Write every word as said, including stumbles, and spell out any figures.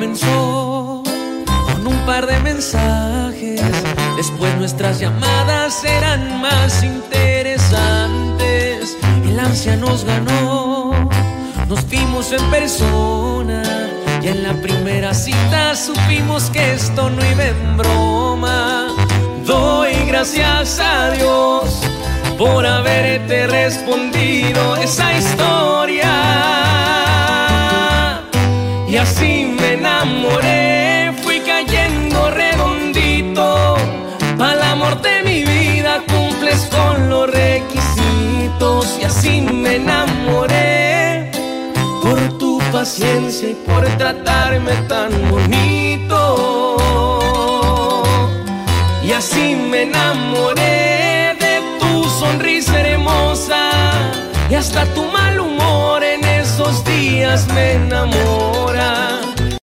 comenzó con un par de mensajes. Después nuestras llamadas eran más interesantes. El ansia nos ganó, nos vimos en persona y en la primera cita supimos que esto no iba en broma. Doy gracias a Dios por haberte respondido esa historia. Y así me enamoré, fui cayendo redondito. Pa'l amor de mi vida cumples con los requisitos. Y así me enamoré, por tu paciencia y por tratarme tan bonito. Y así me enamoré de tu sonrisa hermosa. Y hasta tu mal humor en esos días me enamoró.